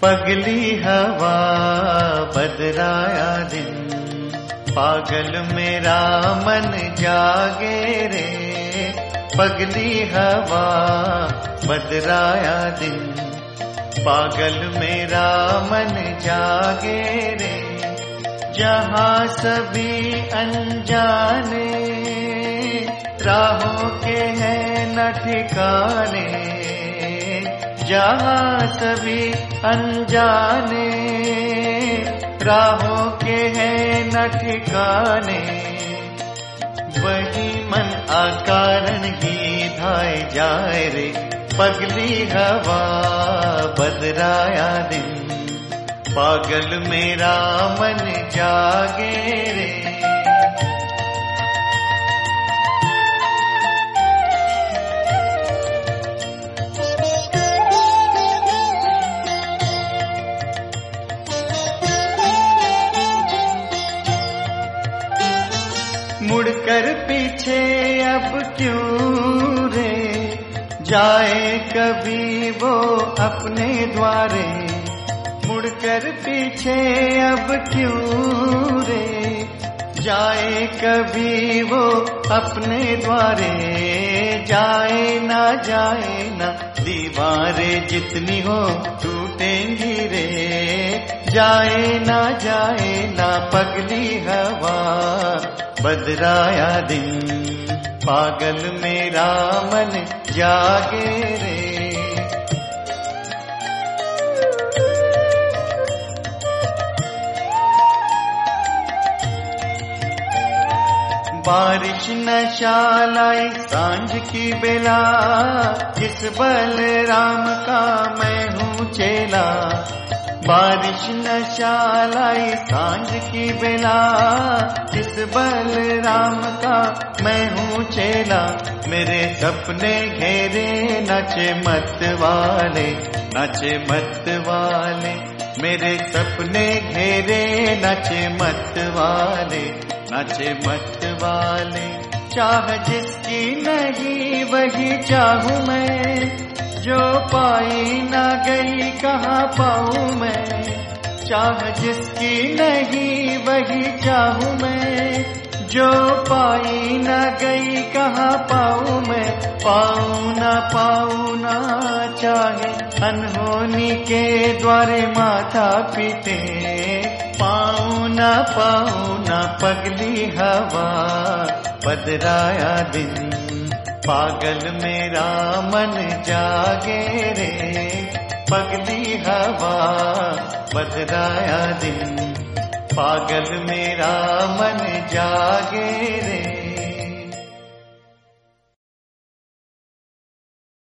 पगली हवा बदराया दिन, पागल मेरा मन जागे रे। पगली हवा बदराया दिन, पागल मेरा मन जागे रे। जहाँ सभी अनजाने, राहों के हैं न ठिकाने। जहाँ सभी अनजाने, राहों के हैं न ठिकाने। वही मन अकारण ही धाए जाए रे। पगली हवा बदराया दिन, पागल मेरा मन जागे रे। मुड़कर पीछे अब क्यों रे, जाए कभी वो अपने द्वारे। मुड़कर पीछे अब क्यों रे, जाए कभी वो अपने द्वारे। जाए ना दीवारें जितनी हो टूटेंगी रे। जाए ना पगली हवा बदराया दिन, पागल मेरा मन जागे रे। बारिश नशा लाई सांझ की बेला, किस बलराम का मैं हूँ चेला। बारिश नशा लाई सांझ की बेला, किस बलराम का मैं हूँ चेला। मेरे सपने घेरे नाचे मत वाले, नाचे मत वाले। मेरे सपने घेरे नाचे मत वाले, नाचे मत वाले। चाह जिसकी नहीं वही चाहूं मैं, जो पाई ना गई कहाँ पाऊं मैं। चाह जिसकी नहीं वही चाहूं मैं, जो पाई ना गई कहाँ पाऊं मैं। पाऊं ना चाहे अनहोनी के द्वारे माथा पीटे। पाऊं ना पगली हवा बदराया दिन, पागल मेरा मन जागे रे। पगली हवा बदराया दिन, पागल मेरा मन जागे रे।